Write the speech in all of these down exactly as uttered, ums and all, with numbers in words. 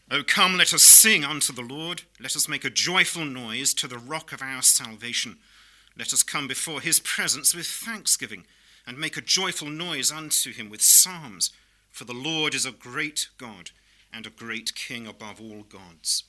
O come, let us sing unto the Lord. Let us make a joyful noise to the rock of our salvation. Let us come before his presence with thanksgiving, and make a joyful noise unto him with psalms. For the Lord is a great God, and a great King above all gods.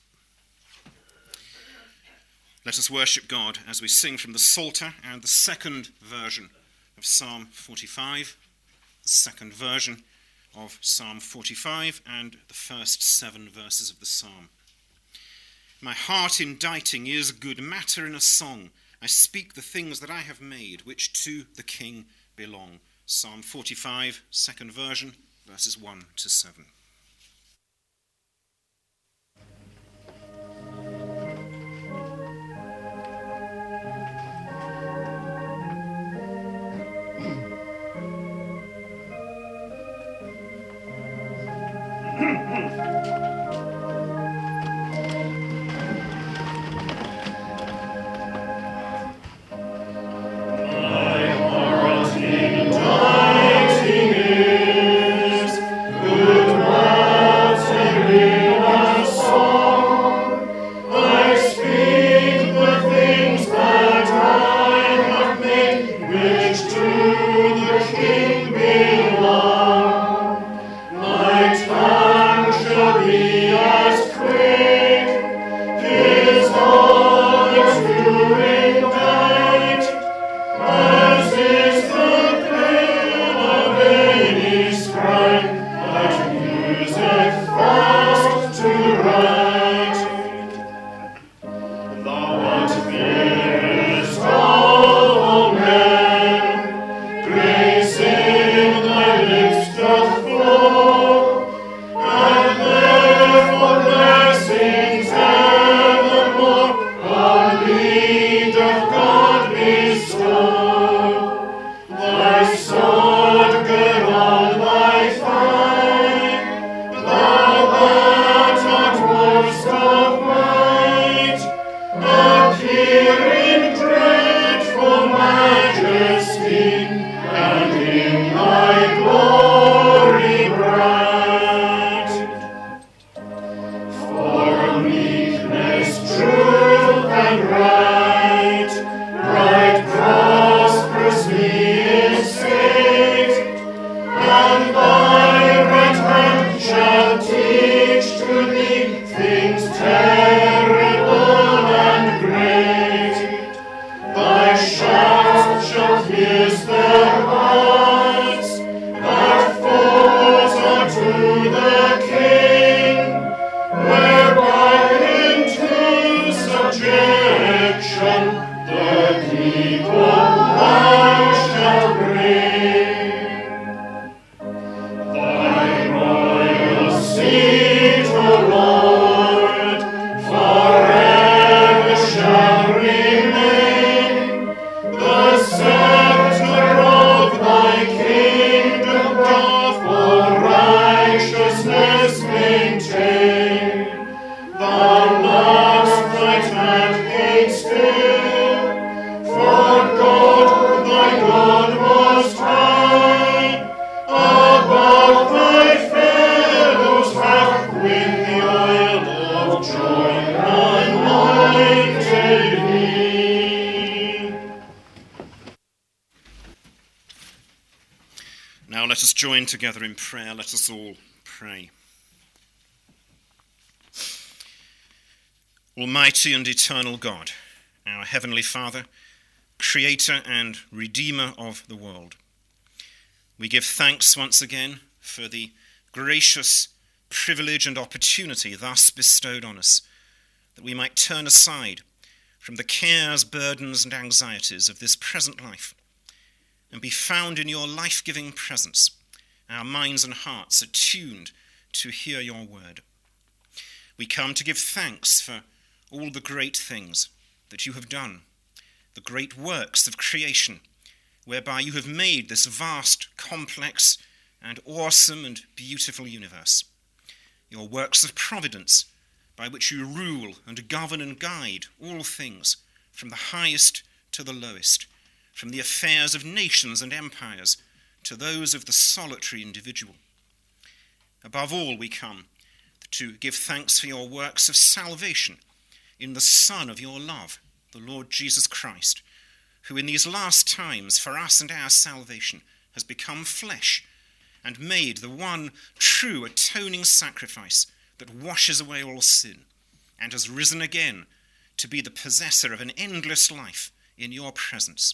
Let us worship God as we sing from the Psalter and the second version of Psalm forty-five, the second version of Psalm forty-five and the first seven verses of the psalm. My heart inditing is good matter in a song. I speak the things that I have made, which to the King belong. Psalm forty-five, second version, verses one to seven. Now let us join together in prayer. Let us all pray. Almighty and eternal God, our Heavenly Father, Creator and Redeemer of the world, we give thanks once again for the gracious privilege and opportunity thus bestowed on us, that we might turn aside from the cares, burdens, and anxieties of this present life, and be found in your life-giving presence, our minds and hearts attuned to hear your word. We come to give thanks for all the great things that you have done, the great works of creation, whereby you have made this vast, complex, and awesome and beautiful universe. Your works of providence, by which you rule and govern and guide all things, from the highest to the lowest, from the affairs of nations and empires to those of the solitary individual. Above all, we come to give thanks for your works of salvation in the Son of your love, the Lord Jesus Christ, who in these last times for us and our salvation has become flesh and made the one true atoning sacrifice that washes away all sin, and has risen again to be the possessor of an endless life in your presence.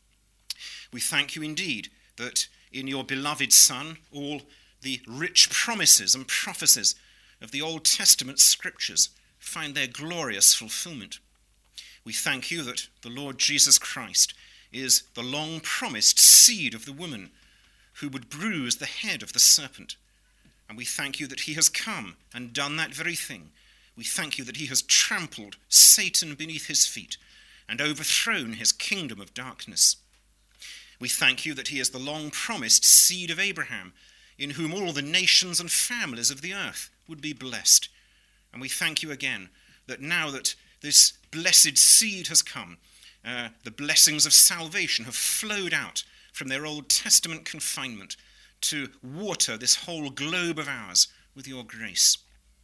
We thank you indeed that in your beloved Son all the rich promises and prophecies of the Old Testament scriptures find their glorious fulfillment. We thank you that the Lord Jesus Christ is the long-promised seed of the woman who would bruise the head of the serpent. And we thank you that he has come and done that very thing. We thank you that he has trampled Satan beneath his feet and overthrown his kingdom of darkness. We thank you that he is the long-promised seed of Abraham, in whom all the nations and families of the earth would be blessed. And we thank you again that now that this blessed seed has come, uh, the blessings of salvation have flowed out from their Old Testament confinement to water this whole globe of ours with your grace.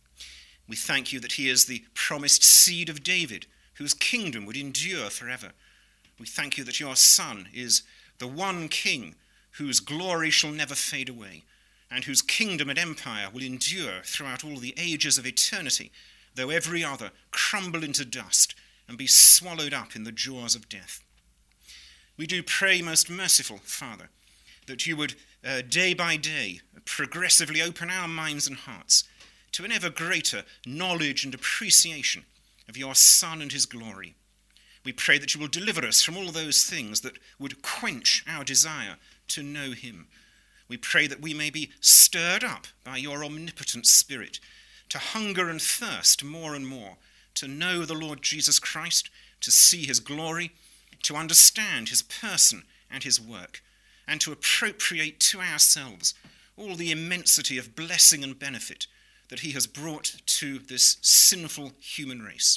We thank you that he is the promised seed of David, whose kingdom would endure forever. We thank you that your Son is the one king whose glory shall never fade away, and whose kingdom and empire will endure throughout all the ages of eternity, though every other crumble into dust and be swallowed up in the jaws of death. We do pray, most merciful Father, that you would uh, day by day progressively open our minds and hearts to an ever greater knowledge and appreciation of your Son and his glory. We pray that you will deliver us from all those things that would quench our desire to know him. We pray that we may be stirred up by your omnipotent Spirit to hunger and thirst more and more, to know the Lord Jesus Christ, to see his glory, to understand his person and his work, and to appropriate to ourselves all the immensity of blessing and benefit that he has brought to this sinful human race.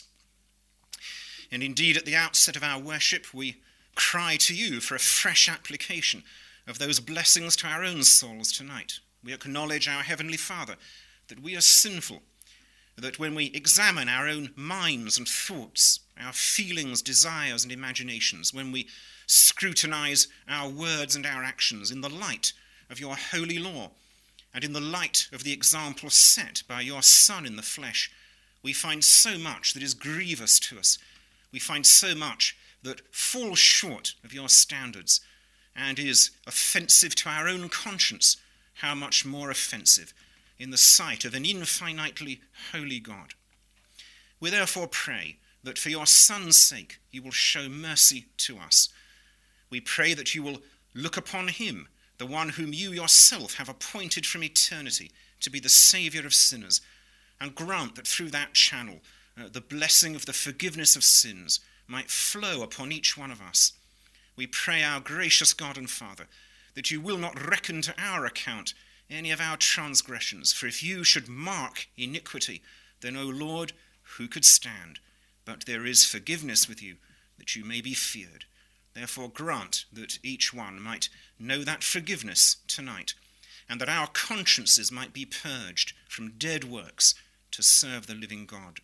And indeed, at the outset of our worship, we cry to you for a fresh application of those blessings to our own souls tonight. We acknowledge, our Heavenly Father, that we are sinful, that when we examine our own minds and thoughts, our feelings, desires, and imaginations, when we scrutinize our words and our actions in the light of your holy law, and in the light of the example set by your Son in the flesh, we find so much that is grievous to us. We find so much that falls short of your standards and is offensive to our own conscience, how much more offensive in the sight of an infinitely holy God. We therefore pray that for your Son's sake you will show mercy to us. We pray that you will look upon him, the one whom you yourself have appointed from eternity to be the Saviour of sinners, and grant that through that channel uh, the blessing of the forgiveness of sins might flow upon each one of us. We pray, our gracious God and Father, that you will not reckon to our account any of our transgressions, for if you should mark iniquity, then, O Lord, who could stand? But there is forgiveness with you, that you may be feared. Therefore grant that each one might know that forgiveness tonight, and that our consciences might be purged from dead works to serve the living God.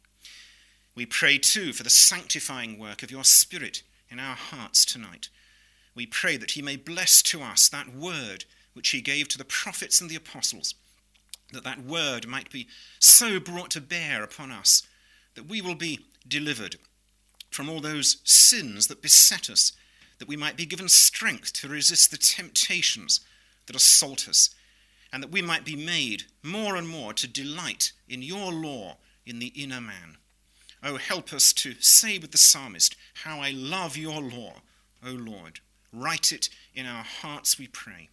We pray too for the sanctifying work of your Spirit in our hearts tonight. We pray that he may bless to us that word which he gave to the prophets and the apostles, that that word might be so brought to bear upon us that we will be delivered from all those sins that beset us, that we might be given strength to resist the temptations that assault us, and that we might be made more and more to delight in your law in the inner man. Oh, help us to say with the psalmist, how I love your law, O Lord. Write it in our hearts, we pray.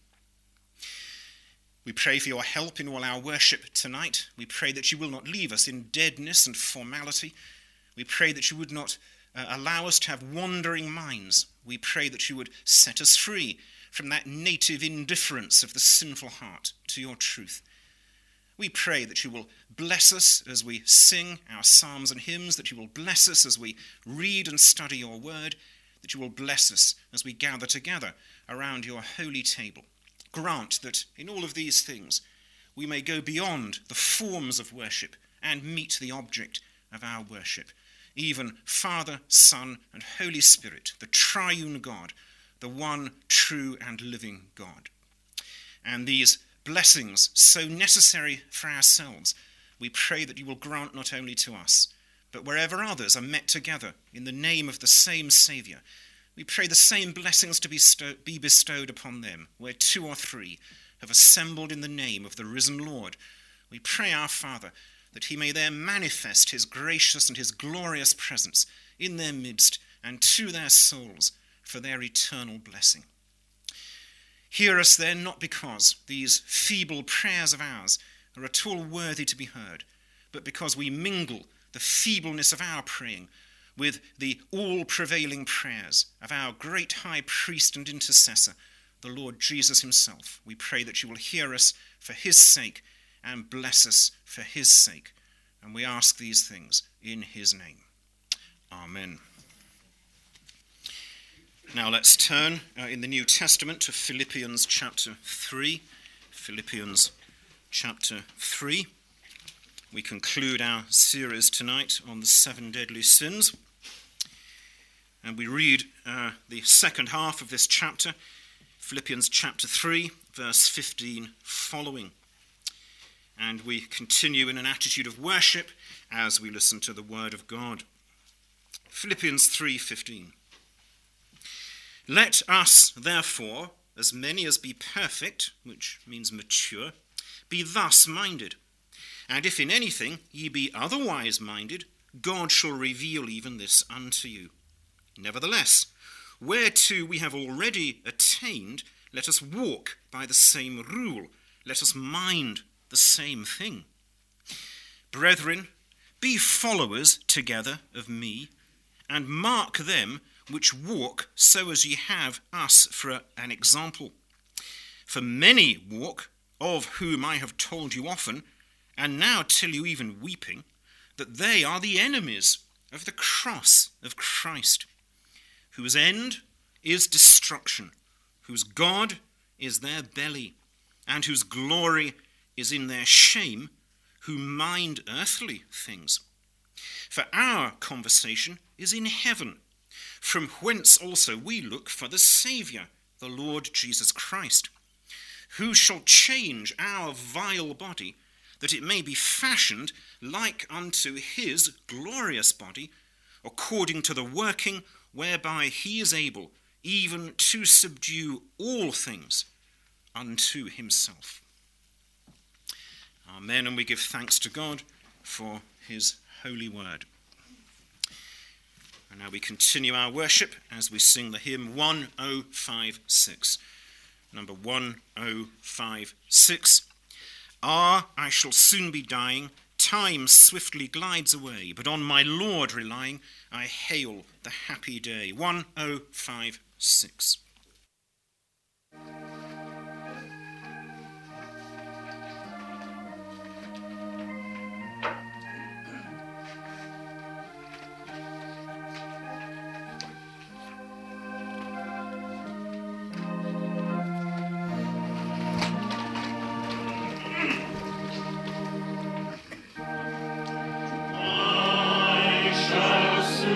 We pray for your help in all our worship tonight. We pray that you will not leave us in deadness and formality. We pray that you would not uh, allow us to have wandering minds. We pray that you would set us free from that native indifference of the sinful heart to your truth. We pray that you will bless us as we sing our psalms and hymns, that you will bless us as we read and study your word, that you will bless us as we gather together around your holy table. Grant that in all of these things we may go beyond the forms of worship and meet the object of our worship, even Father, Son, and Holy Spirit, the triune God, the one true and living God. And these blessings, so necessary for ourselves, we pray that you will grant not only to us, but wherever others are met together in the name of the same Saviour, we pray the same blessings to be bestowed upon them, where two or three have assembled in the name of the risen Lord. We pray, our Father, that he may there manifest his gracious and his glorious presence in their midst and to their souls for their eternal blessing. Hear us then, not because these feeble prayers of ours are at all worthy to be heard, but because we mingle the feebleness of our praying with the all-prevailing prayers of our great high priest and intercessor, the Lord Jesus himself. We pray that you will hear us for his sake and bless us for his sake. And we ask these things in his name. Amen. Now let's turn uh, in the New Testament to Philippians chapter three. Philippians chapter three. We conclude our series tonight on the seven deadly sins. And we read uh, the second half of this chapter, Philippians chapter three, verse fifteen following. And we continue in an attitude of worship as we listen to the word of God. Philippians three fifteen. Let us, therefore, as many as be perfect, which means mature, be thus minded. And if in anything ye be otherwise minded, God shall reveal even this unto you. Nevertheless, whereto we have already attained, let us walk by the same rule, let us mind the same thing. Brethren, be followers together of me, and mark them which walk so as ye have us for an example. For many walk, of whom I have told you often, and now tell you even weeping, that they are the enemies of the cross of Christ, whose end is destruction, whose God is their belly, and whose glory is in their shame, who mind earthly things. For our conversation is in heaven, from whence also we look for the Saviour, the Lord Jesus Christ, who shall change our vile body, that it may be fashioned like unto his glorious body, according to the working whereby he is able even to subdue all things unto himself. Amen, and we give thanks to God for his holy word. And now we continue our worship as we sing the hymn one oh five six. Number one oh five six. Ah, I shall soon be dying, time swiftly glides away, but on my Lord relying, I hail the happy day. one oh five six.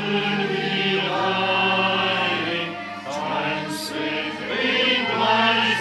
Bye.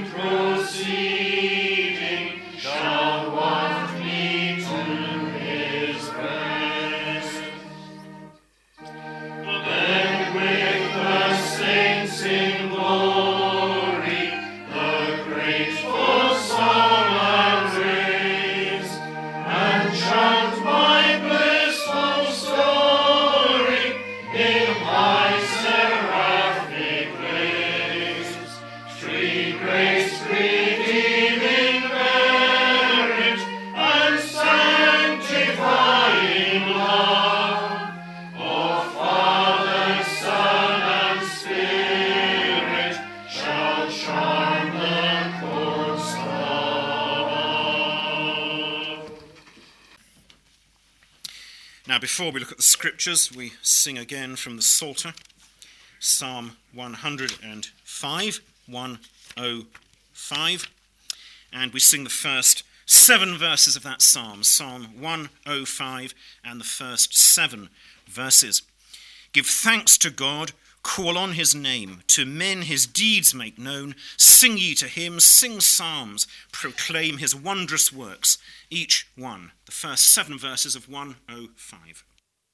Now, before we look at the scriptures, we sing again from the Psalter, Psalm one hundred five, one oh five, and we sing the first seven verses of that psalm, Psalm one oh five, and the first seven verses. Give thanks to God, call on his name, to men his deeds make known, sing ye to him, sing psalms, proclaim his wondrous works, each one. The first seven verses of one oh five.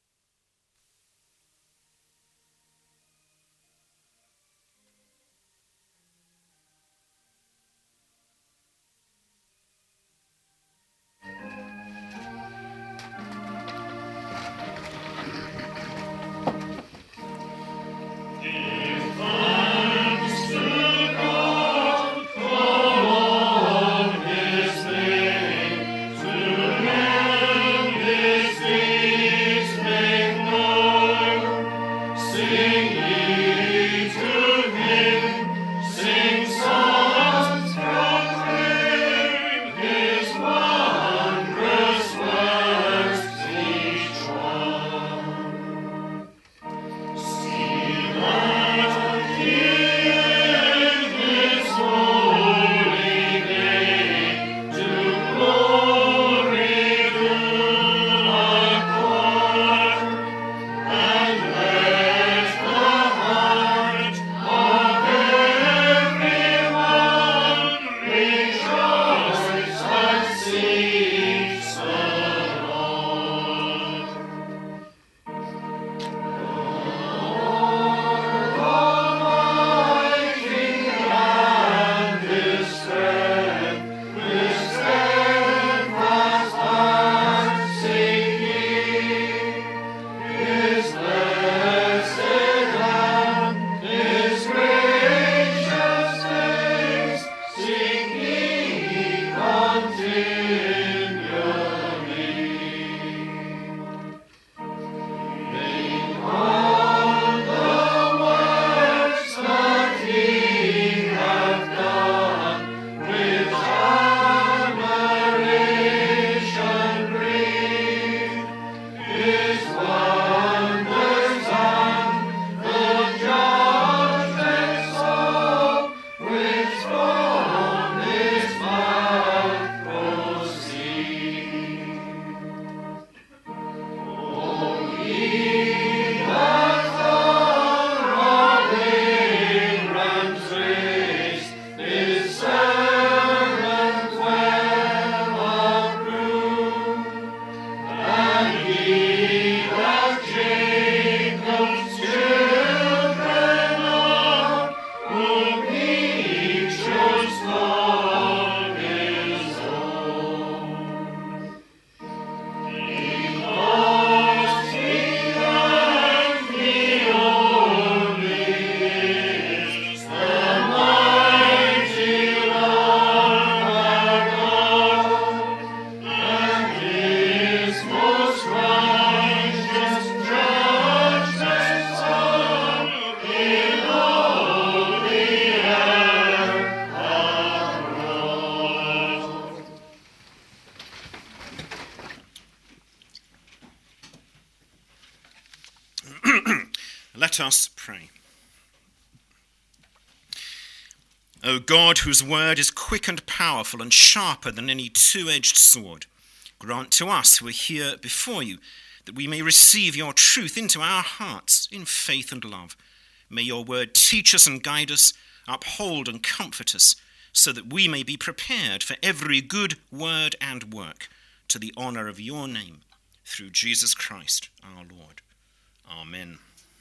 Let us pray. O God, whose word is quick and powerful and sharper than any two-edged sword, grant to us who are here before you that we may receive your truth into our hearts in faith and love. May your word teach us and guide us, uphold and comfort us, so that we may be prepared for every good word and work, to the honour of your name, through Jesus Christ our Lord. Amen.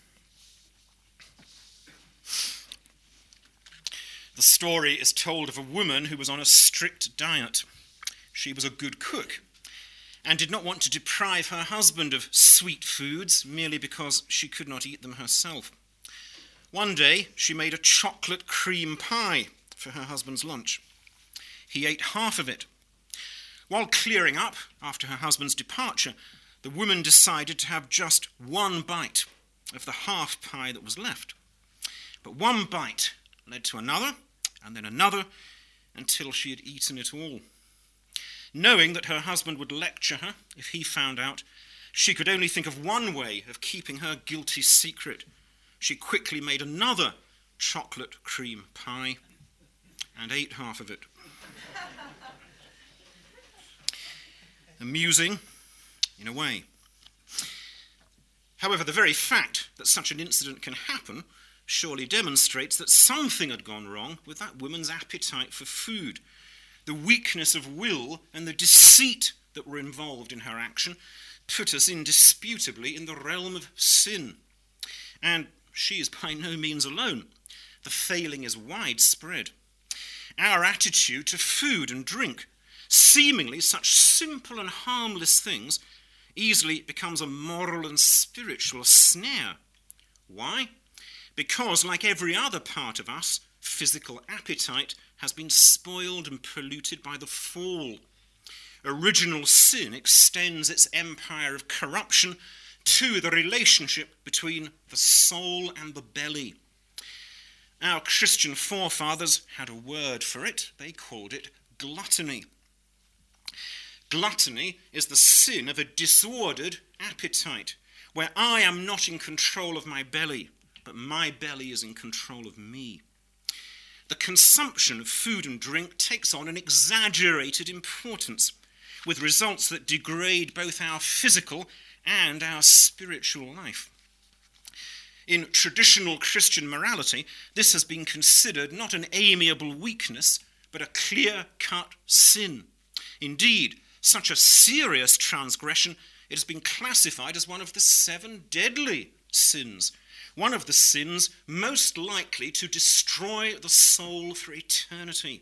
The story is told of a woman who was on a strict diet. She was a good cook and did not want to deprive her husband of sweet foods merely because she could not eat them herself. One day, she made a chocolate cream pie for her husband's lunch. He ate half of it. While clearing up after her husband's departure, the woman decided to have just one bite of the half pie that was left. But one bite led to another, and then another, until she had eaten it all. Knowing that her husband would lecture her if he found out, she could only think of one way of keeping her guilty secret. She quickly made another chocolate cream pie and ate half of it. Amusing, in a way. However, the very fact that such an incident can happen surely demonstrates that something had gone wrong with that woman's appetite for food. The weakness of will and the deceit that were involved in her action put us indisputably in the realm of sin. And she is by no means alone. The failing is widespread. Our attitude to food and drink, seemingly such simple and harmless things, easily becomes a moral and spiritual snare. Why? Because, like every other part of us, physical appetite has been spoiled and polluted by the fall. Original sin extends its empire of corruption to the relationship between the soul and the belly. Our Christian forefathers had a word for it. They called it gluttony. Gluttony is the sin of a disordered appetite, where I am not in control of my belly, but my belly is in control of me. The consumption of food and drink takes on an exaggerated importance, with results that degrade both our physical and our spiritual life. In traditional Christian morality, this has been considered not an amiable weakness, but a clear-cut sin. Indeed, such a serious transgression, it has been classified as one of the seven deadly sins, one of the sins most likely to destroy the soul for eternity.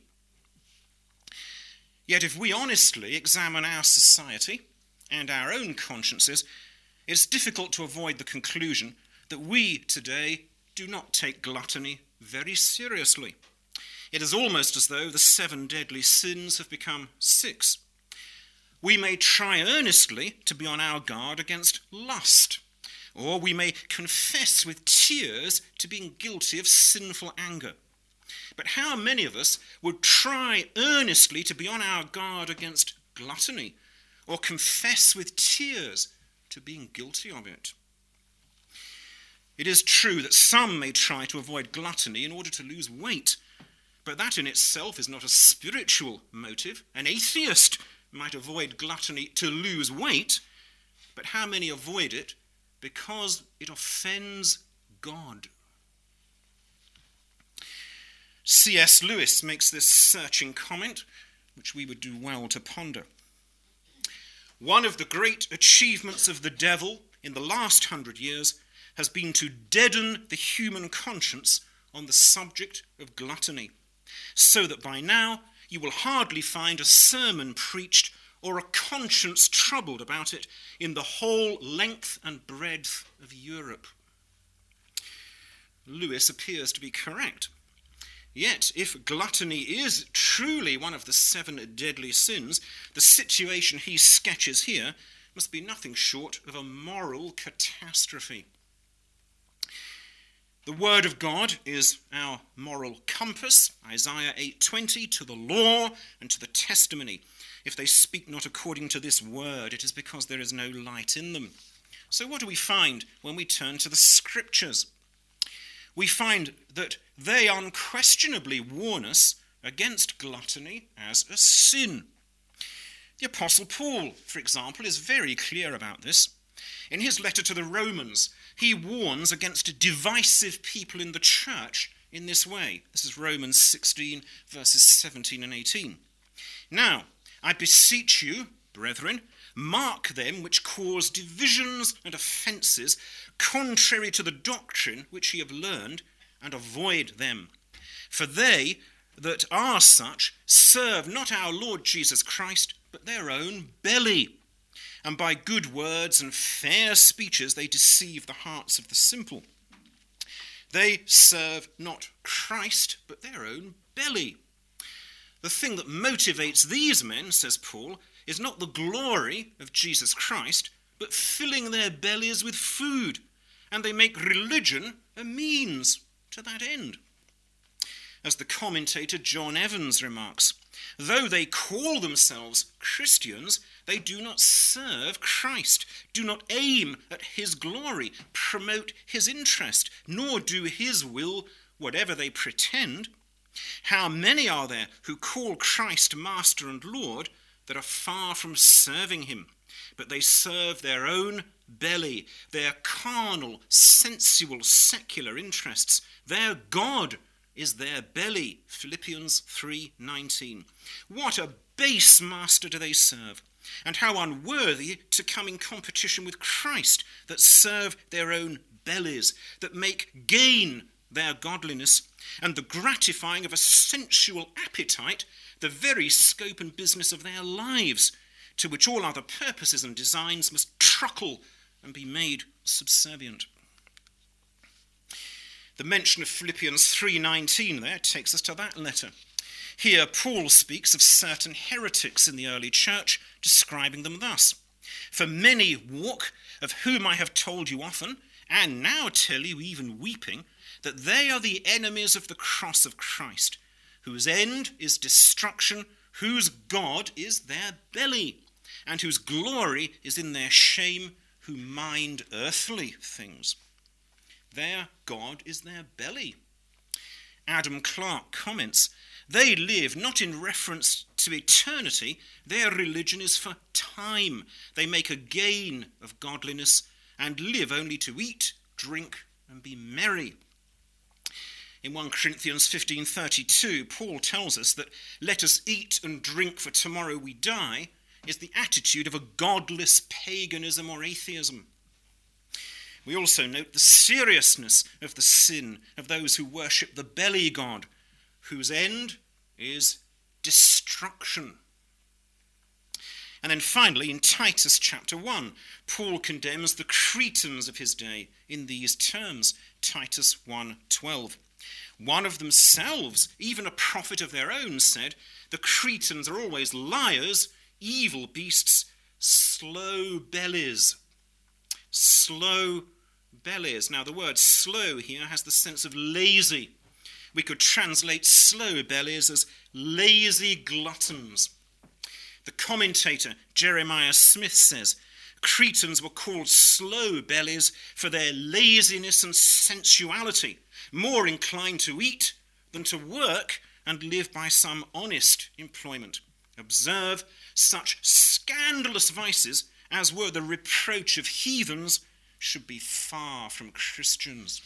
Yet if we honestly examine our society and our own consciences, it's difficult to avoid the conclusion that we today do not take gluttony very seriously. It is almost as though the seven deadly sins have become six. We may try earnestly to be on our guard against lust, or we may confess with tears to being guilty of sinful anger. But how many of us would try earnestly to be on our guard against gluttony, or confess with tears to being guilty of it? It is true that some may try to avoid gluttony in order to lose weight, but that in itself is not a spiritual motive. An atheist might avoid gluttony to lose weight, but how many avoid it because it offends God? C S Lewis makes this searching comment, which we would do well to ponder. One of the great achievements of the devil in the last hundred years has been to deaden the human conscience on the subject of gluttony, so that by now you will hardly find a sermon preached or a conscience troubled about it in the whole length and breadth of Europe. Lewis appears to be correct. Yet, if gluttony is truly one of the seven deadly sins, the situation he sketches here must be nothing short of a moral catastrophe. The word of God is our moral compass, Isaiah eight twenty, to the law and to the testimony. If they speak not according to this word, it is because there is no light in them. So what do we find when we turn to the scriptures? We find that they unquestionably warn us against gluttony as a sin. The Apostle Paul, for example, is very clear about this. In his letter to the Romans, he warns against divisive people in the church in this way. This is Romans sixteen, verses seventeen and eighteen. Now, I beseech you, brethren, mark them which cause divisions and offences contrary to the doctrine which ye have learned, and avoid them. For they that are such serve not our Lord Jesus Christ, but their own belly. And by good words and fair speeches they deceive the hearts of the simple. They serve not Christ, but their own belly. The thing that motivates these men, says Paul, is not the glory of Jesus Christ, but filling their bellies with food. And they make religion a means to that end. As the commentator John Evans remarks, though they call themselves Christians, they do not serve Christ, do not aim at his glory, promote his interest, nor do his will, whatever they pretend. How many are there who call Christ Master and Lord that are far from serving him, but they serve their own belly, their carnal, sensual, secular interests. Their God is their belly. Philippians three nineteen. What a base master do they serve, and how unworthy to come in competition with Christ, that serve their own bellies, that make gain their godliness, and the gratifying of a sensual appetite the very scope and business of their lives, to which all other purposes and designs must truckle and be made subservient. The mention of Philippians three nineteen there takes us to that letter. Here Paul speaks of certain heretics in the early church, describing them thus. For many walk, of whom I have told you often, and now tell you even weeping, that they are the enemies of the cross of Christ, whose end is destruction, whose God is their belly, and whose glory is in their shame, who mind earthly things. Their God is their belly. Adam Clarke comments, they live not in reference to eternity, their religion is for time. They make a gain of godliness and live only to eat, drink, and be merry. In First Corinthians fifteen thirty-two, Paul tells us that let us eat and drink for tomorrow we die is the attitude of a godless paganism or atheism. We also note the seriousness of the sin of those who worship the belly god, whose end is destruction. And then finally, in Titus chapter one, Paul condemns the Cretans of his day in these terms, Titus one twelve. One of themselves, even a prophet of their own, said, the Cretans are always liars, evil beasts, slow bellies. Slow bellies. Now the word slow here has the sense of lazy. We could translate slow bellies as lazy gluttons. The commentator Jeremiah Smith says, Cretans were called slow bellies for their laziness and sensuality, more inclined to eat than to work and live by some honest employment. Observe, such scandalous vices as were the reproach of heathens should be far from Christians.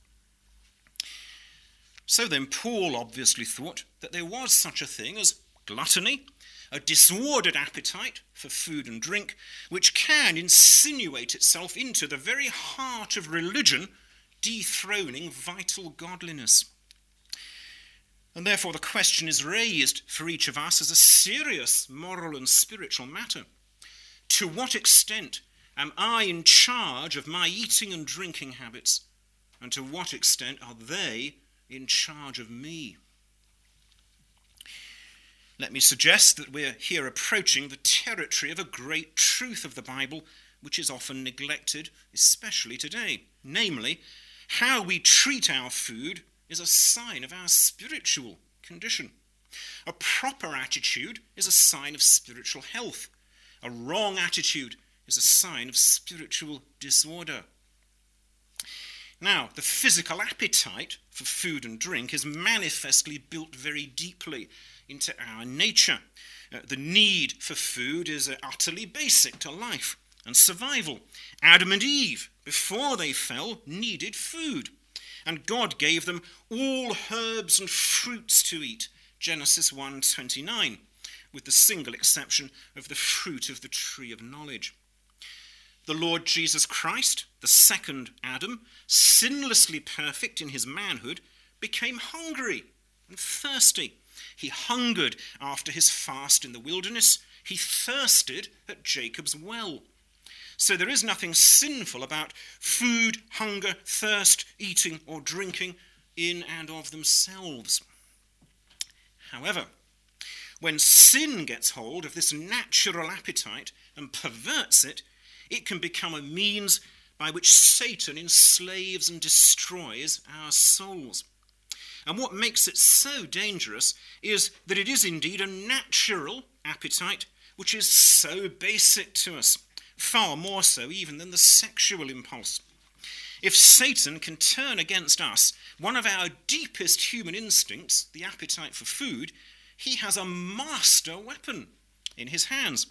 So then Paul obviously thought that there was such a thing as gluttony, a disordered appetite for food and drink, which can insinuate itself into the very heart of religion, dethroning vital godliness. And therefore the question is raised for each of us as a serious moral and spiritual matter. To what extent am I in charge of my eating and drinking habits? And to what extent are they in charge of me? Let me suggest that we're here approaching the territory of a great truth of the Bible, which is often neglected, especially today. Namely, how we treat our food is a sign of our spiritual condition. A proper attitude is a sign of spiritual health. A wrong attitude is a sign of spiritual disorder. Now, the physical appetite for food and drink is manifestly built very deeply into our nature. Uh, the need for food is uh, utterly basic to life and survival. Adam and Eve, before they fell, needed food. And God gave them all herbs and fruits to eat, Genesis one twenty-nine, with the single exception of the fruit of the tree of knowledge. The Lord Jesus Christ, the second Adam, sinlessly perfect in his manhood, became hungry and thirsty. He hungered after his fast in the wilderness. He thirsted at Jacob's well. So there is nothing sinful about food, hunger, thirst, eating or drinking in and of themselves. However, when sin gets hold of this natural appetite and perverts it, it can become a means by which Satan enslaves and destroys our souls. And what makes it so dangerous is that it is indeed a natural appetite which is so basic to us, far more so even than the sexual impulse. If Satan can turn against us one of our deepest human instincts, the appetite for food, he has a master weapon in his hands.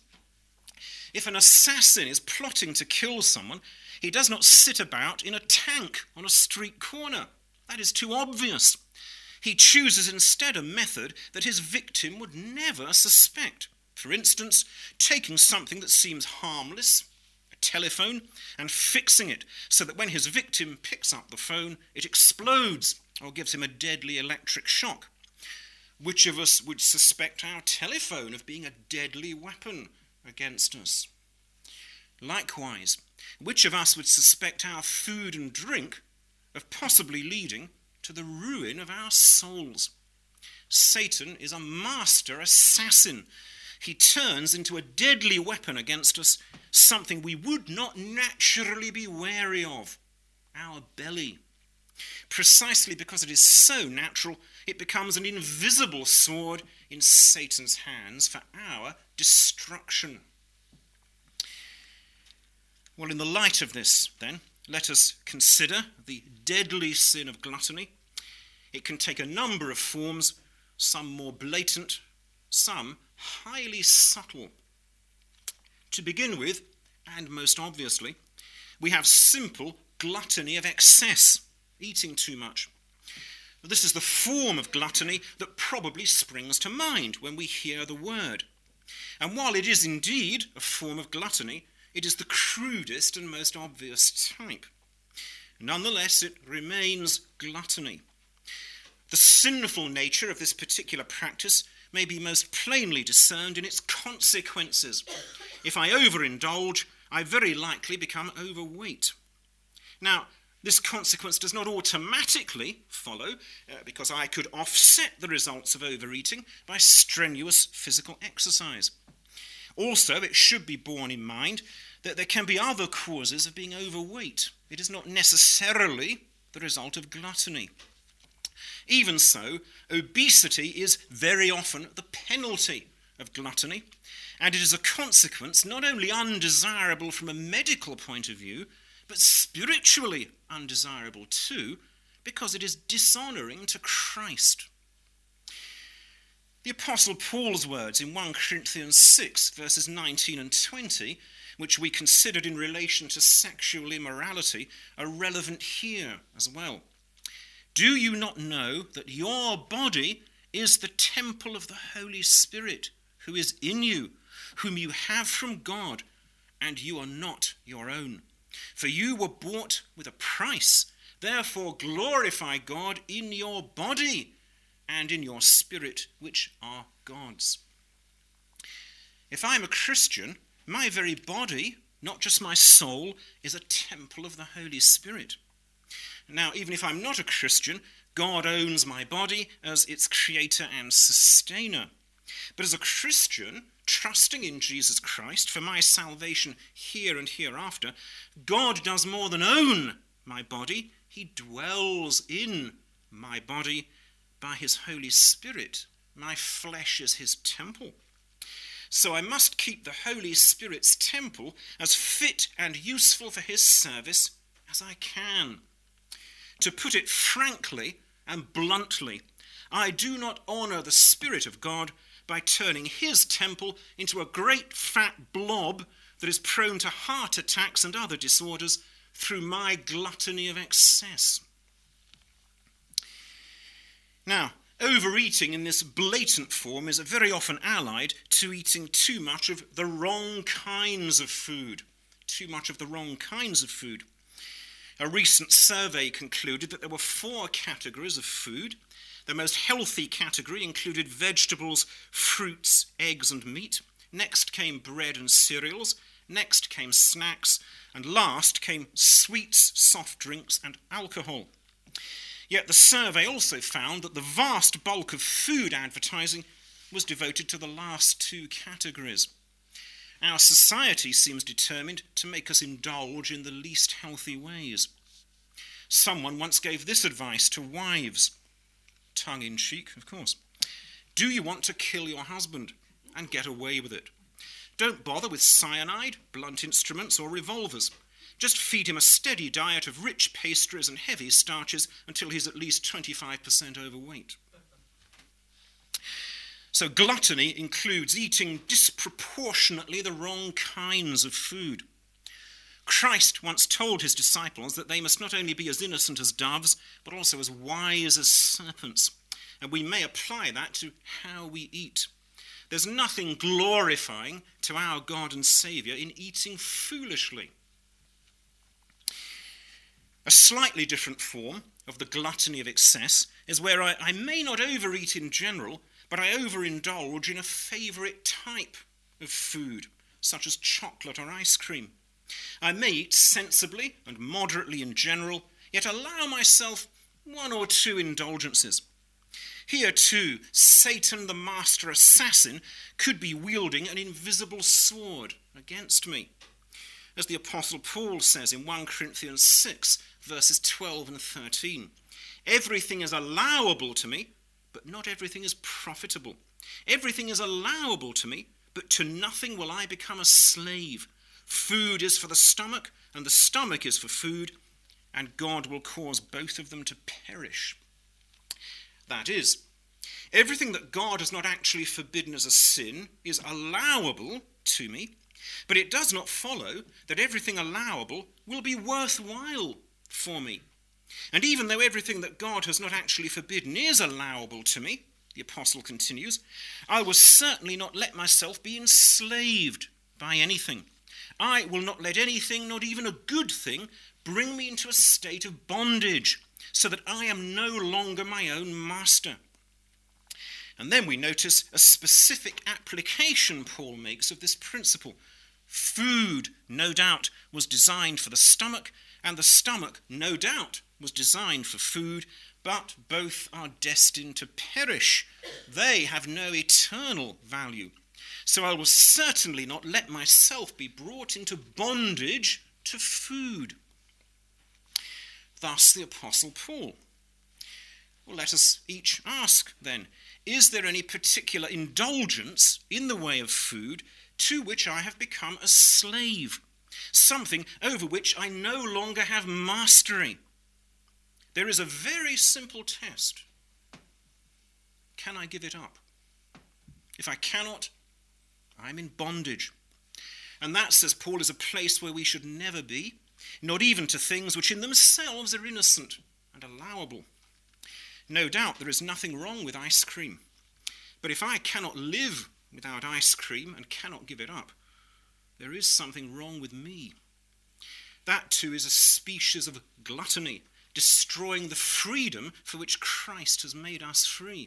If an assassin is plotting to kill someone, he does not sit about in a tank on a street corner. That is too obvious. He chooses instead a method that his victim would never suspect. For instance, taking something that seems harmless, a telephone, and fixing it so that when his victim picks up the phone, it explodes or gives him a deadly electric shock. Which of us would suspect our telephone of being a deadly weapon against us? Likewise, which of us would suspect our food and drink of possibly leading to the ruin of our souls? Satan is a master assassin. He turns into a deadly weapon against us something we would not naturally be wary of, our belly. Precisely because it is so natural, it becomes an invisible sword in Satan's hands for our destruction. Well, in the light of this, then, let us consider the deadly sin of gluttony. It can take a number of forms, some more blatant, some highly subtle. To begin with, and most obviously, we have simple gluttony of excess, eating too much. This is the form of gluttony that probably springs to mind when we hear the word. And while it is indeed a form of gluttony, it is the crudest and most obvious type. Nonetheless, it remains gluttony. The sinful nature of this particular practice may be most plainly discerned in its consequences. If I overindulge, I very likely become overweight. Now, this consequence does not automatically follow, uh, because I could offset the results of overeating by strenuous physical exercise. Also, it should be borne in mind that there can be other causes of being overweight. It is not necessarily the result of gluttony. Even so, obesity is very often the penalty of gluttony, and it is a consequence not only undesirable from a medical point of view, but spiritually undesirable too, because it is dishonouring to Christ. The Apostle Paul's words in First Corinthians six, verses nineteen and twenty, which we considered in relation to sexual immorality, are relevant here as well. Do you not know that your body is the temple of the Holy Spirit, who is in you, whom you have from God, and you are not your own? For you were bought with a price. Therefore glorify God in your body and in your spirit, which are God's. If I'm a Christian, my very body, not just my soul, is a temple of the Holy Spirit. Now, even if I'm not a Christian, God owns my body as its creator and sustainer. But as a Christian, trusting in Jesus Christ for my salvation here and hereafter, God does more than own my body. He dwells in my body by his Holy Spirit. My flesh is his temple. So I must keep the Holy Spirit's temple as fit and useful for his service as I can. To put it frankly and bluntly, I do not honour the Spirit of God by turning his temple into a great fat blob that is prone to heart attacks and other disorders through my gluttony of excess. Now, overeating in this blatant form is very often allied to eating too much of the wrong kinds of food. Too much of the wrong kinds of food. A recent survey concluded that there were four categories of food. The most healthy category included vegetables, fruits, eggs and meat. Next came bread and cereals. Next came snacks. And last came sweets, soft drinks and alcohol. Yet the survey also found that the vast bulk of food advertising was devoted to the last two categories. Our society seems determined to make us indulge in the least healthy ways. Someone once gave this advice to wives, tongue-in-cheek, of course. Do you want to kill your husband and get away with it? Don't bother with cyanide, blunt instruments or revolvers. Just feed him a steady diet of rich pastries and heavy starches until he's at least twenty-five percent overweight. So gluttony includes eating disproportionately the wrong kinds of food. Christ once told his disciples that they must not only be as innocent as doves, but also as wise as serpents. And we may apply that to how we eat. There's nothing glorifying to our God and Saviour in eating foolishly. A slightly different form of the gluttony of excess is where I, I may not overeat in general, but I overindulge in a favourite type of food, such as chocolate or ice cream. I may eat sensibly and moderately in general, yet allow myself one or two indulgences. Here too, Satan the master assassin could be wielding an invisible sword against me. As the Apostle Paul says in First Corinthians six, verses twelve and thirteen, everything is allowable to me, but not everything is profitable. Everything is allowable to me, but to nothing will I become a slave. Food is for the stomach, and the stomach is for food, and God will cause both of them to perish. That is, everything that God has not actually forbidden as a sin is allowable to me, but it does not follow that everything allowable will be worthwhile for me. And even though everything that God has not actually forbidden is allowable to me, the apostle continues, I will certainly not let myself be enslaved by anything. I will not let anything, not even a good thing, bring me into a state of bondage, so that I am no longer my own master. And then we notice a specific application Paul makes of this principle. Food, no doubt, was designed for the stomach, and the stomach, no doubt, was designed for food, but both are destined to perish. They have no eternal value. So I will certainly not let myself be brought into bondage to food. Thus the Apostle Paul. Well, let us each ask then, is there any particular indulgence in the way of food to which I have become a slave? Something over which I no longer have mastery? There is a very simple test. Can I give it up? If I cannot, I'm in bondage. And that, says Paul, is a place where we should never be, not even to things which in themselves are innocent and allowable. No doubt there is nothing wrong with ice cream. But if I cannot live without ice cream and cannot give it up, there is something wrong with me. That too is a species of gluttony, destroying the freedom for which Christ has made us free.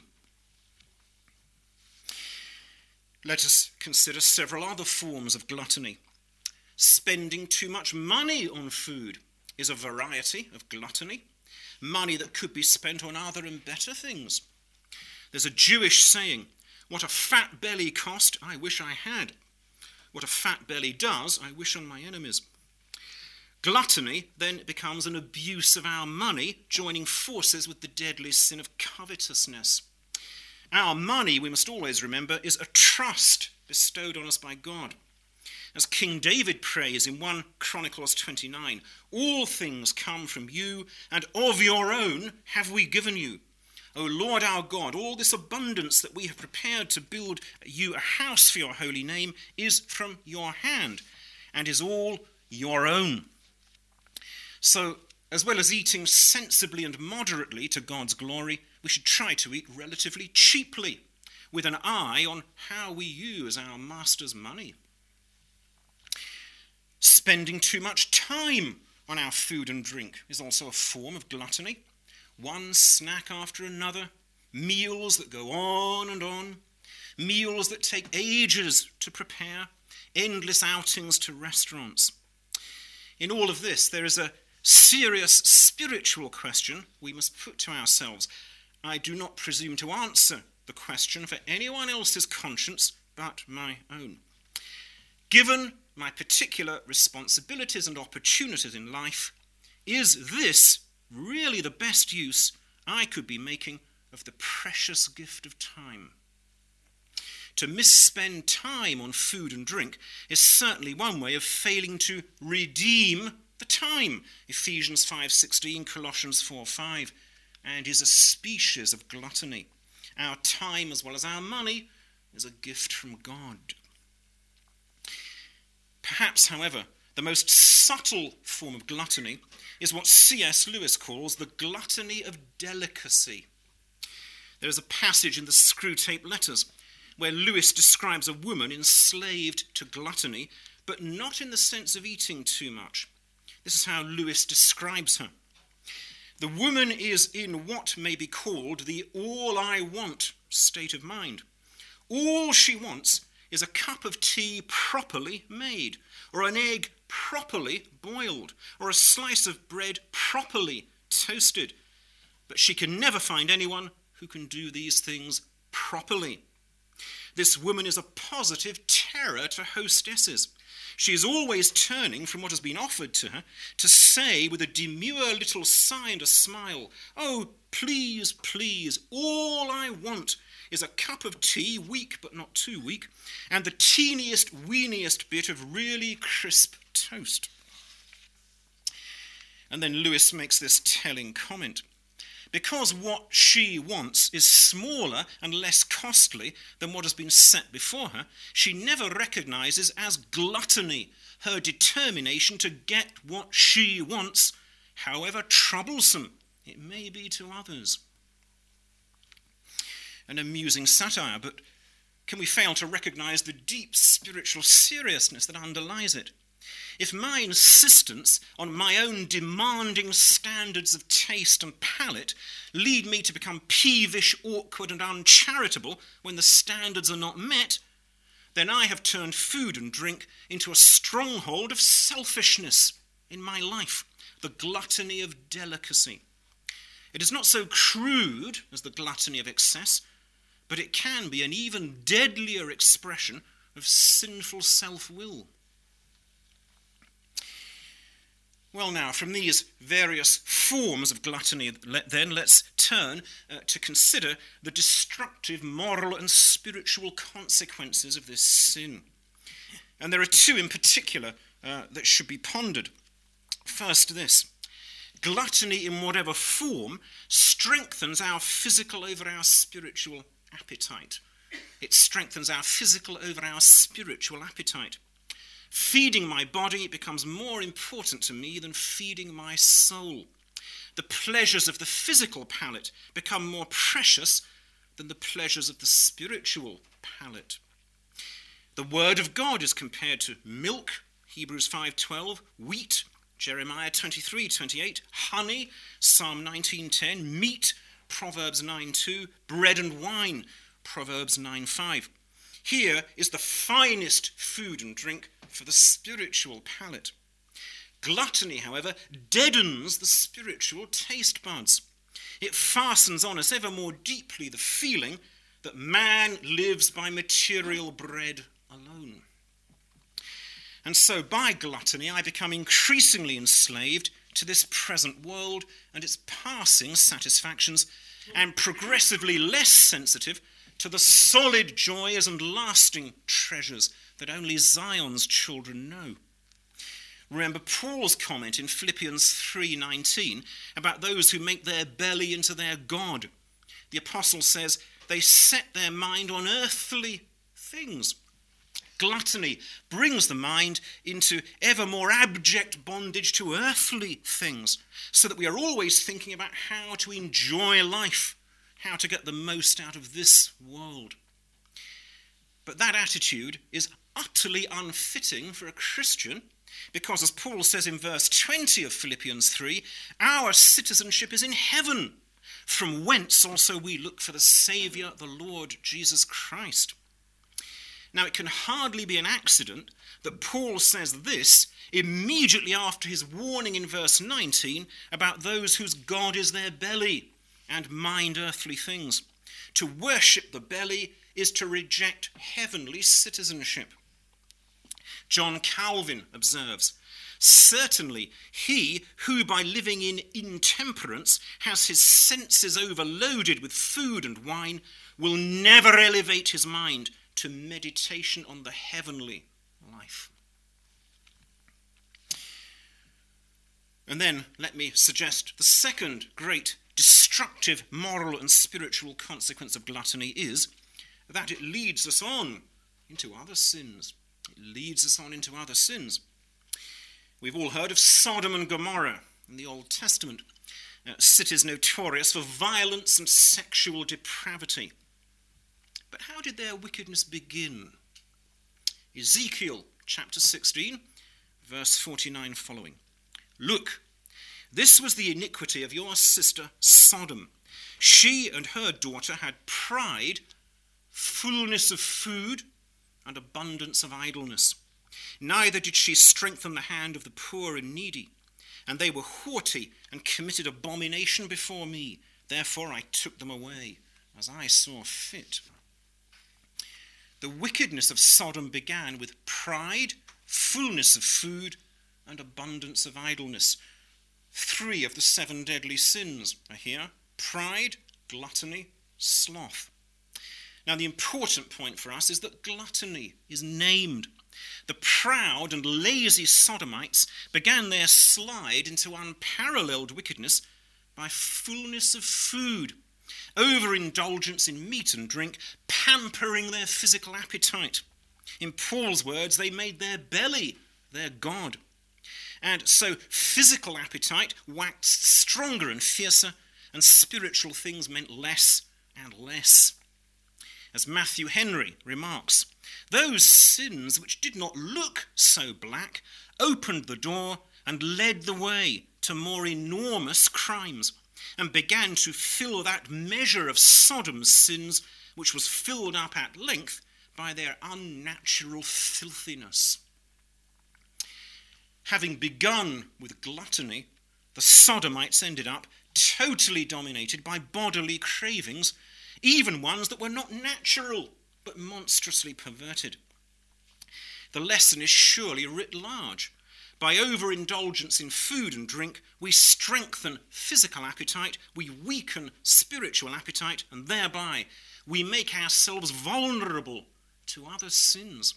Let us consider several other forms of gluttony. Spending too much money on food is a variety of gluttony. Money that could be spent on other and better things. There's a Jewish saying, what a fat belly cost, I wish I had. What a fat belly does, I wish on my enemies. Gluttony then becomes an abuse of our money, joining forces with the deadly sin of covetousness. Our money, we must always remember, is a trust bestowed on us by God. As King David prays in First Chronicles twenty-nine, all things come from you, and of your own have we given you. O Lord our God, all this abundance that we have prepared to build you a house for your holy name is from your hand, and is all your own. So, as well as eating sensibly and moderately to God's glory, we should try to eat relatively cheaply, with an eye on how we use our master's money. Spending too much time on our food and drink is also a form of gluttony. One snack after another, meals that go on and on, meals that take ages to prepare, endless outings to restaurants. In all of this, there is a serious spiritual question we must put to ourselves. I do not presume to answer the question for anyone else's conscience but my own. Given my particular responsibilities and opportunities in life, is this really the best use I could be making of the precious gift of time? To misspend time on food and drink is certainly one way of failing to redeem the time, Ephesians five sixteen, Colossians four five, and is a species of gluttony. Our time as well as our money is a gift from God. Perhaps, however, the most subtle form of gluttony is what C S Lewis calls the gluttony of delicacy. There is a passage in the Screwtape Letters where Lewis describes a woman enslaved to gluttony, but not in the sense of eating too much. This is how Lewis describes her. The woman is in what may be called the all I want state of mind. All she wants is a cup of tea properly made, or an egg properly boiled, or a slice of bread properly toasted. But she can never find anyone who can do these things properly. This woman is a positive terror to hostesses. She is always turning from what has been offered to her to say with a demure little sigh and a smile, "Oh, please, please, all I want is a cup of tea, weak but not too weak, and the teeniest, weeniest bit of really crisp toast." And then Lewis makes this telling comment. Because what she wants is smaller and less costly than what has been set before her, she never recognizes as gluttony her determination to get what she wants, however troublesome it may be to others. An amusing satire, but can we fail to recognize the deep spiritual seriousness that underlies it? If my insistence on my own demanding standards of taste and palate lead me to become peevish, awkward, and uncharitable when the standards are not met, then I have turned food and drink into a stronghold of selfishness in my life, the gluttony of delicacy. It is not so crude as the gluttony of excess, but it can be an even deadlier expression of sinful self-will. Well, now, from these various forms of gluttony, then, let's turn uh, to consider the destructive moral and spiritual consequences of this sin. And there are two in particular uh, that should be pondered. First, this. Gluttony in whatever form strengthens our physical over our spiritual appetite. It strengthens our physical over our spiritual appetite. Feeding my body becomes more important to me than feeding my soul. The pleasures of the physical palate become more precious than the pleasures of the spiritual palate. The word of God is compared to milk, Hebrews five twelve, wheat, Jeremiah twenty-three twenty-eight, honey, Psalm nineteen ten, meat, Proverbs nine two, bread and wine, Proverbs nine five. Here is the finest food and drink for the spiritual palate. Gluttony, however, deadens the spiritual taste buds. It fastens on us ever more deeply the feeling that man lives by material bread alone. And so by gluttony, I become increasingly enslaved to this present world and its passing satisfactions, and progressively less sensitive to the solid joys and lasting treasures that only Zion's children know. Remember Paul's comment in Philippians three nineteen about those who make their belly into their God. The apostle says they set their mind on earthly things. Gluttony brings the mind into ever more abject bondage to earthly things, so that we are always thinking about how to enjoy life, how to get the most out of this world. But that attitude is utterly unfitting for a Christian, because as Paul says in verse twenty of Philippians three, our citizenship is in heaven, from whence also we look for the Saviour, the Lord Jesus Christ. Now, it can hardly be an accident that Paul says this immediately after his warning in verse nineteen about those whose God is their belly and mind earthly things. To worship the belly is to reject heavenly citizenship. John Calvin observes, certainly he who by living in intemperance has his senses overloaded with food and wine will never elevate his mind to meditation on the heavenly life. And then let me suggest the second great destructive moral and spiritual consequence of gluttony is that it leads us on into other sins. It leads us on into other sins. We've all heard of Sodom and Gomorrah in the Old Testament, uh, cities notorious for violence and sexual depravity. But how did their wickedness begin? Ezekiel chapter sixteen, verse forty-nine following. Look, this was the iniquity of your sister Sodom. She and her daughter had pride, fullness of food, and abundance of idleness. Neither did she strengthen the hand of the poor and needy. And they were haughty and committed abomination before me. Therefore I took them away, as I saw fit. The wickedness of Sodom began with pride, fullness of food, and abundance of idleness. Three of the seven deadly sins are here: pride, gluttony, sloth. Now, the important point for us is that gluttony is named. The proud and lazy Sodomites began their slide into unparalleled wickedness by fullness of food, overindulgence in meat and drink, pampering their physical appetite. In Paul's words, they made their belly their god. And so physical appetite waxed stronger and fiercer, and spiritual things meant less and less. As Matthew Henry remarks, those sins which did not look so black opened the door and led the way to more enormous crimes, and began to fill that measure of Sodom's sins which was filled up at length by their unnatural filthiness. Having begun with gluttony, the Sodomites ended up totally dominated by bodily cravings, even ones that were not natural but monstrously perverted. The lesson is surely writ large. By overindulgence in food and drink, we strengthen physical appetite, we weaken spiritual appetite, and thereby we make ourselves vulnerable to other sins.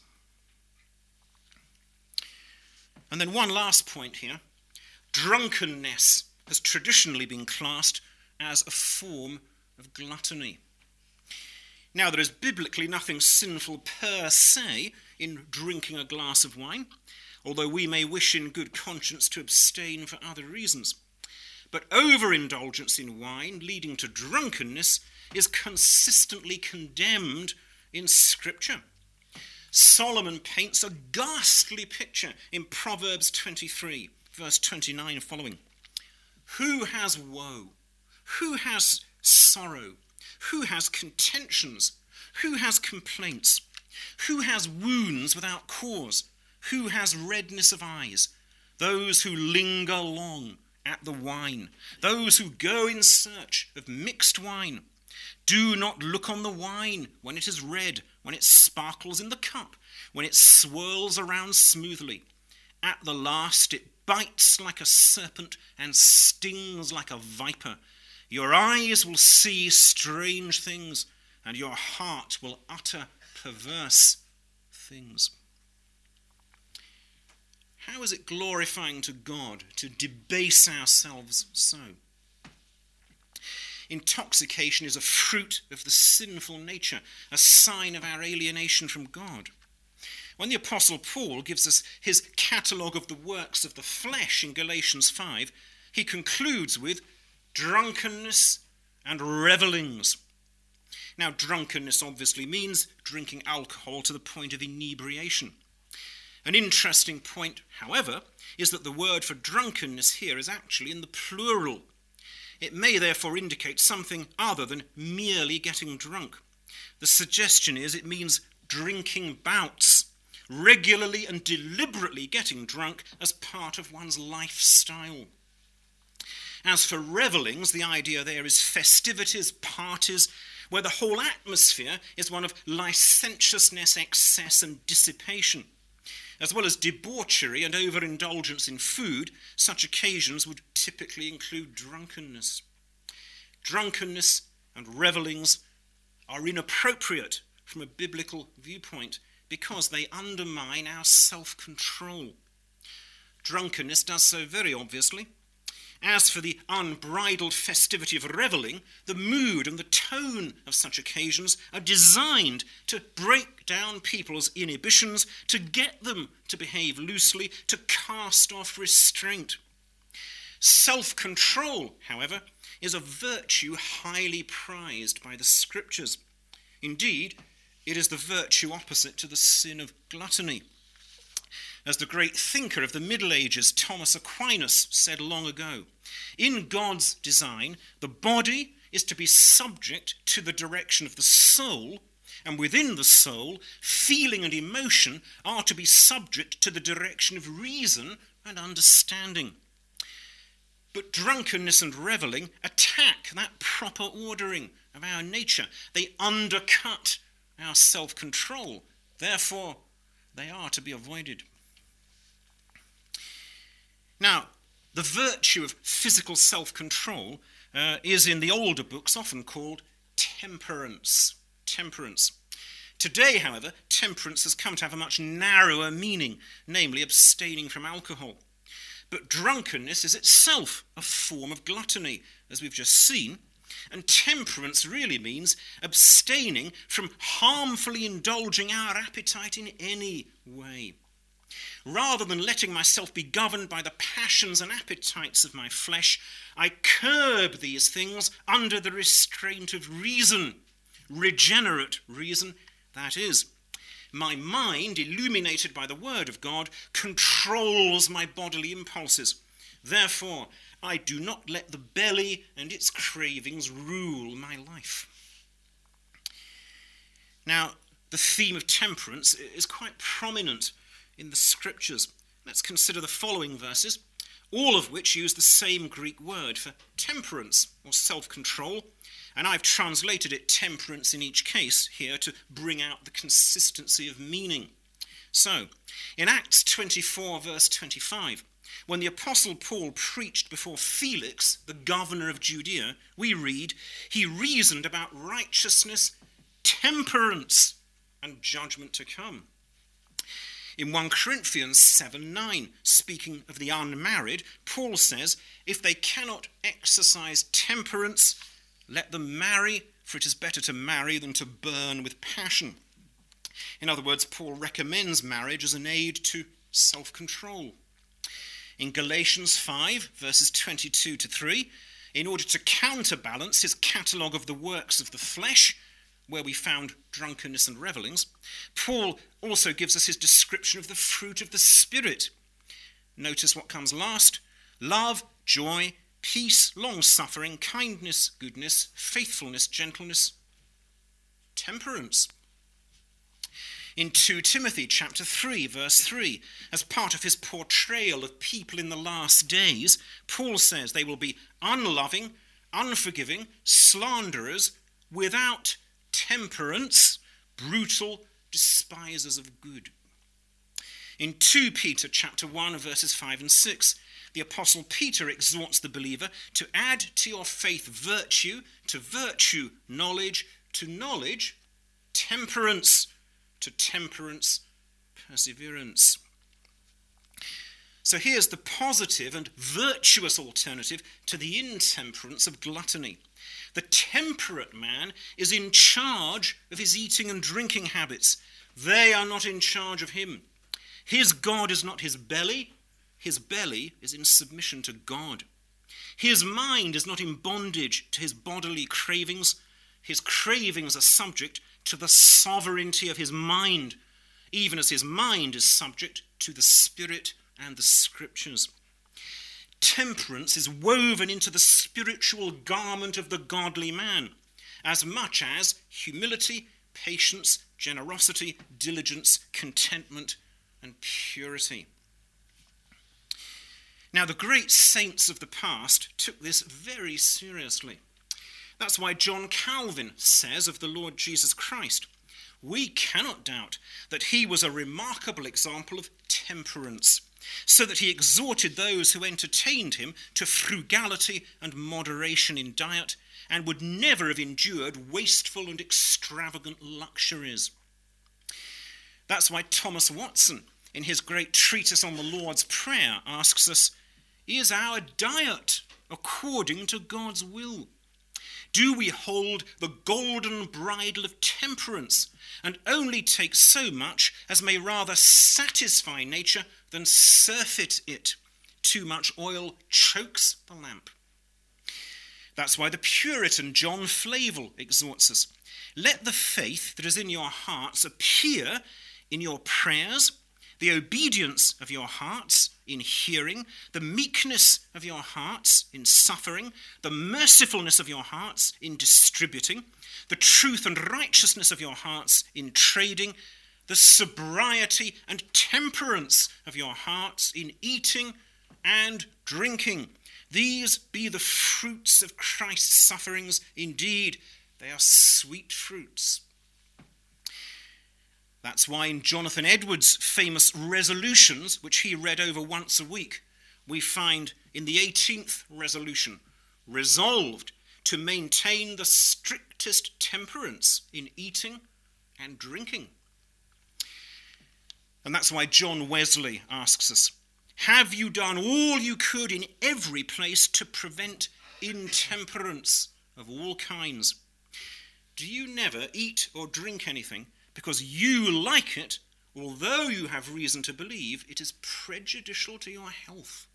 And then one last point here. Drunkenness has traditionally been classed as a form of gluttony. Now, there is biblically nothing sinful per se in drinking a glass of wine, although we may wish in good conscience to abstain for other reasons. But overindulgence in wine leading to drunkenness is consistently condemned in Scripture. Solomon paints a ghastly picture in Proverbs twenty-three, verse twenty-nine following. Who has woe? Who has sorrow? Who has contentions? Who has complaints? Who has wounds without cause? Who has redness of eyes? Those who linger long at the wine, those who go in search of mixed wine. Do not look on the wine when it is red, when it sparkles in the cup, when it swirls around smoothly. At the last it bites like a serpent and stings like a viper. Your eyes will see strange things, and your heart will utter perverse things. How is it glorifying to God to debase ourselves so? Intoxication is a fruit of the sinful nature, a sign of our alienation from God. When the Apostle Paul gives us his catalogue of the works of the flesh in Galatians five, he concludes with drunkenness and revellings. Now, drunkenness obviously means drinking alcohol to the point of inebriation. An interesting point, however, is that the word for drunkenness here is actually in the plural. It may therefore indicate something other than merely getting drunk. The suggestion is it means drinking bouts, regularly and deliberately getting drunk as part of one's lifestyle. As for revellings, the idea there is festivities, parties, where the whole atmosphere is one of licentiousness, excess and dissipation. As well as debauchery and overindulgence in food, such occasions would typically include drunkenness. Drunkenness and revellings are inappropriate from a biblical viewpoint because they undermine our self-control. Drunkenness does so very obviously. As for the unbridled festivity of revelling, the mood and the tone of such occasions are designed to break down people's inhibitions, to get them to behave loosely, to cast off restraint. Self-control, however, is a virtue highly prized by the Scriptures. Indeed, it is the virtue opposite to the sin of gluttony. As the great thinker of the Middle Ages, Thomas Aquinas, said long ago, in God's design, the body is to be subject to the direction of the soul, and within the soul, feeling and emotion are to be subject to the direction of reason and understanding. But drunkenness and revelling attack that proper ordering of our nature. They undercut our self-control. Therefore, they are to be avoided. Now, the virtue of physical self-control uh, is in the older books often called temperance. Temperance. Today, however, temperance has come to have a much narrower meaning, namely abstaining from alcohol. But drunkenness is itself a form of gluttony, as we've just seen, and temperance really means abstaining from harmfully indulging our appetite in any way. Rather than letting myself be governed by the passions and appetites of my flesh, I curb these things under the restraint of reason, regenerate reason, that is. My mind, illuminated by the word of God, controls my bodily impulses. Therefore, I do not let the belly and its cravings rule my life. Now, the theme of temperance is quite prominent in the Scriptures. Let's consider the following verses, all of which use the same Greek word for temperance or self-control, and I've translated it temperance in each case here to bring out the consistency of meaning. So, in Acts twenty-four, verse twenty-five, when the Apostle Paul preached before Felix, the governor of Judea, we read, he reasoned about righteousness, temperance, and judgment to come. In First Corinthians seven nine, speaking of the unmarried, Paul says, if they cannot exercise temperance, let them marry, for it is better to marry than to burn with passion. In other words, Paul recommends marriage as an aid to self-control. In Galatians five, verses twenty-two to three, in order to counterbalance his catalogue of the works of the flesh, where we found drunkenness and revellings, Paul also gives us his description of the fruit of the Spirit. Notice what comes last: love, joy, peace, long-suffering, kindness, goodness, faithfulness, gentleness, temperance. In Second Timothy chapter three, verse three, as part of his portrayal of people in the last days, Paul says they will be unloving, unforgiving, slanderers, without temperance, brutal, despisers of good. In Second Peter chapter one, verses five and six, the Apostle Peter exhorts the believer to add to your faith virtue, to virtue knowledge, to knowledge temperance, to temperance perseverance. So here's the positive and virtuous alternative to the intemperance of gluttony. The temperate man is in charge of his eating and drinking habits. They are not in charge of him. His God is not his belly. His belly is in submission to God. His mind is not in bondage to his bodily cravings. His cravings are subject to the sovereignty of his mind, even as his mind is subject to the Spirit and the Scriptures. Temperance is woven into the spiritual garment of the godly man, as much as humility, patience, generosity, diligence, contentment, and purity. Now, the great saints of the past took this very seriously. That's why John Calvin says of the Lord Jesus Christ, "We cannot doubt that he was a remarkable example of temperance, so that he exhorted those who entertained him to frugality and moderation in diet, and would never have endured wasteful and extravagant luxuries." That's why Thomas Watson, in his great treatise on the Lord's Prayer, asks us, "Is our diet according to God's will? Do we hold the golden bridle of temperance and only take so much as may rather satisfy nature than surfeit it? Too much oil chokes the lamp." That's why the Puritan John Flavel exhorts us, "Let the faith that is in your hearts appear in your prayers, the obedience of your hearts in hearing, the meekness of your hearts in suffering, the mercifulness of your hearts in distributing, the truth and righteousness of your hearts in trading, the sobriety and temperance of your hearts in eating and drinking. These be the fruits of Christ's sufferings. Indeed, they are sweet fruits." That's why in Jonathan Edwards' famous resolutions, which he read over once a week, we find in the eighteenth resolution, "Resolved to maintain the strictest temperance in eating and drinking." And that's why John Wesley asks us, "Have you done all you could in every place to prevent intemperance of all kinds? Do you never eat or drink anything because you like it, although you have reason to believe it is prejudicial to your health?"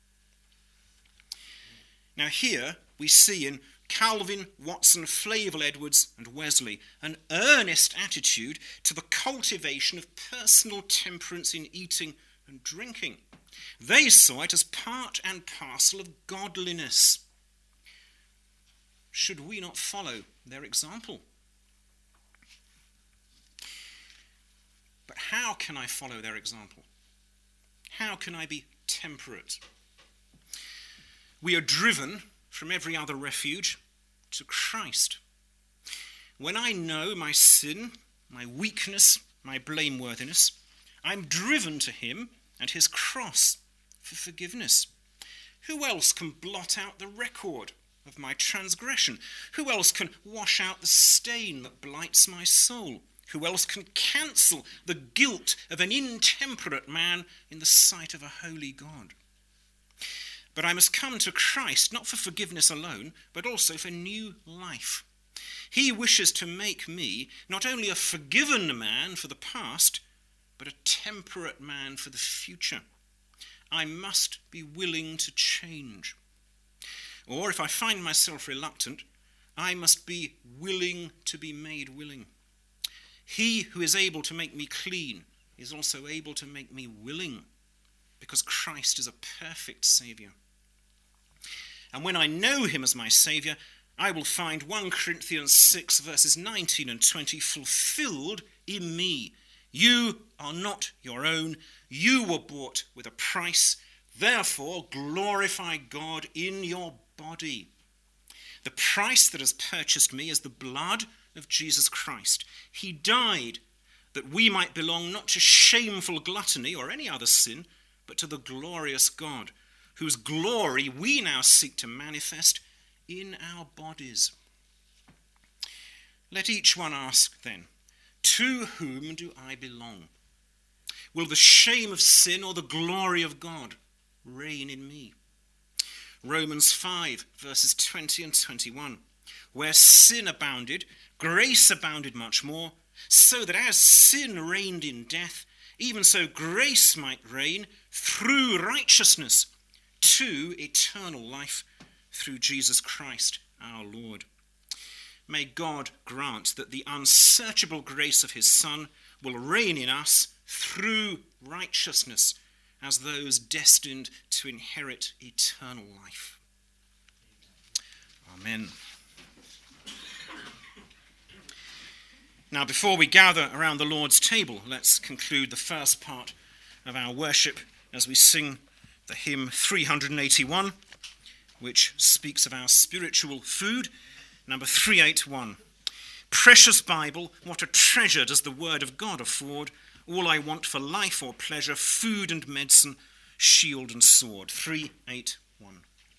Now here we see in Calvin, Watson, Flavel, Edwards, and Wesley an earnest attitude to the cultivation of personal temperance in eating and drinking. They saw it as part and parcel of godliness. Should we not follow their example? But how can I follow their example? How can I be temperate? We are driven from every other refuge to Christ. When I know my sin, my weakness, my blameworthiness, I'm driven to him and his cross for forgiveness. Who else can blot out the record of my transgression? Who else can wash out the stain that blights my soul? Who else can cancel the guilt of an intemperate man in the sight of a holy God? But I must come to Christ not for forgiveness alone, but also for new life. He wishes to make me not only a forgiven man for the past, but a temperate man for the future. I must be willing to change. Or if I find myself reluctant, I must be willing to be made willing. He who is able to make me clean is also able to make me willing, because Christ is a perfect Saviour. And when I know him as my Saviour, I will find First Corinthians six verses nineteen and twenty fulfilled in me. You are not your own. You were bought with a price. Therefore, glorify God in your body. The price that has purchased me is the blood of Jesus Christ. He died that we might belong not to shameful gluttony or any other sin, but to the glorious God, whose glory we now seek to manifest in our bodies. Let each one ask then, to whom do I belong? Will the shame of sin or the glory of God reign in me? Romans five, verses twenty and twenty-one. Where sin abounded, grace abounded much more, so that as sin reigned in death, even so grace might reign through righteousness to eternal life through Jesus Christ our Lord. May God grant that the unsearchable grace of his Son will reign in us through righteousness as those destined to inherit eternal life. Amen. Now, before we gather around the Lord's table, let's conclude the first part of our worship as we sing the hymn three eighty-one, which speaks of our spiritual food. Number three eighty-one. Precious Bible, what a treasure does the word of God afford. All I want for life or pleasure, food and medicine, shield and sword. three eighty-one.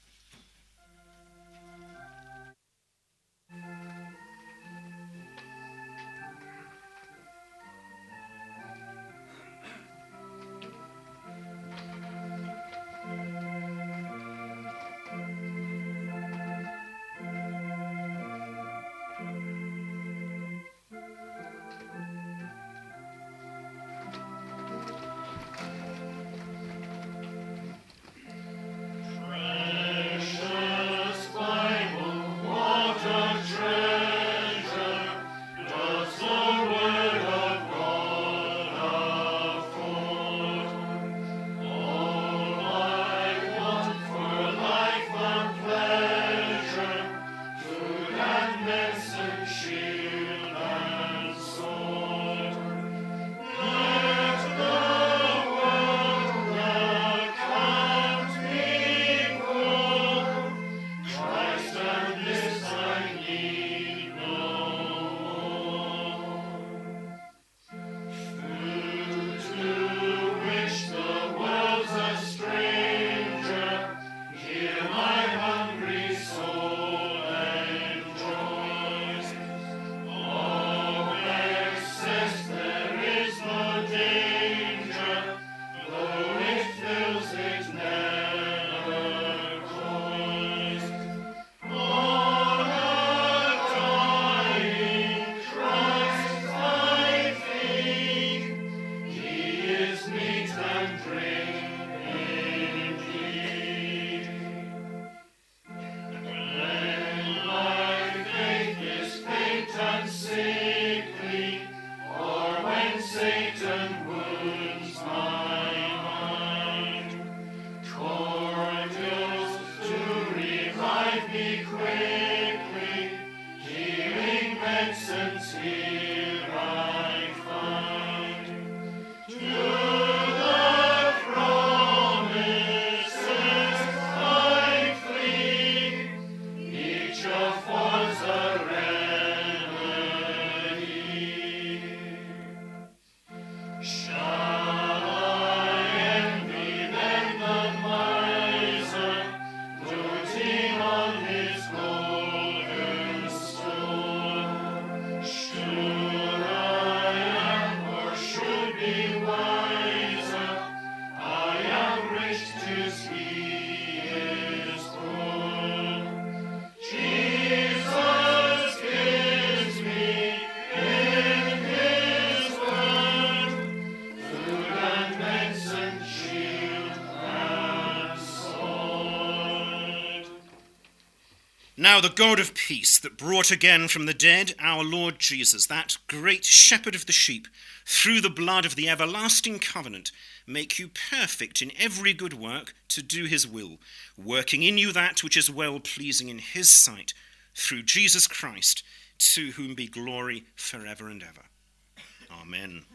Now the God of peace that brought again from the dead our Lord Jesus, that great shepherd of the sheep, through the blood of the everlasting covenant, make you perfect in every good work to do his will, working in you that which is well-pleasing in his sight, through Jesus Christ, to whom be glory forever and ever. Amen.